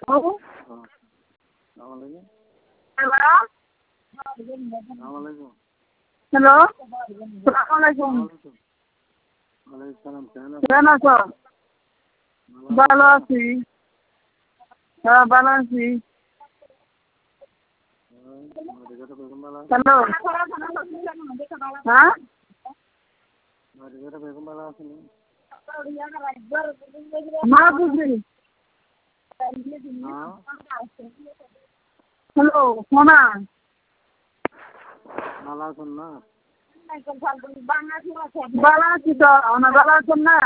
Hello? Hello? Hello? Assalamualaikum. কেমন আছো? ভালো আছি। হ্যাঁ ভালো আছি। হ্যালো? হ্যাঁ? না বুঝলি। হ্যালো সোনা। ভালো আছেন তো আপনার ভালো আছেন না?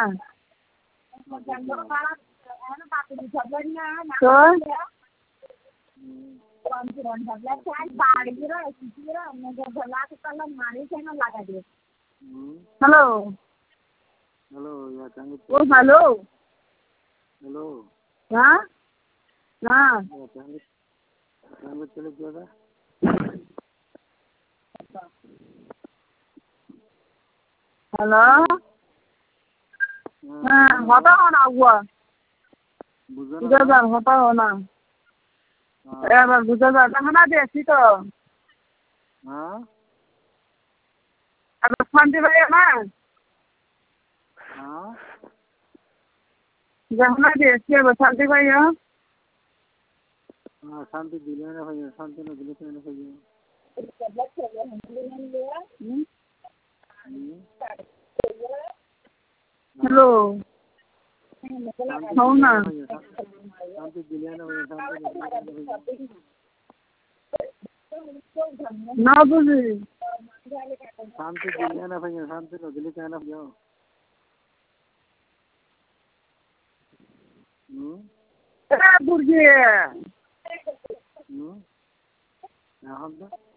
হ্যালো ও হ্যালো হ্যাঁ হ্যাঁ হ্যালো হ্যাঁ হতা হো না হুয়া বুঝে যান হতা হো না এবার বুঝে যান এখন দেখছি তো আপনার শান্তি ভাইয়া না যখন দেখছি এবার শান্তি ভাইয়া শান্তি দিলে না ভাইয়া শান্তি না দিলে না ভাইয়া হ্যালো হও না না বুঝি শান্তি দিলে না ভাইয়া শান্তি না দিলে কেন ভাইয়া বুঝি এখন তো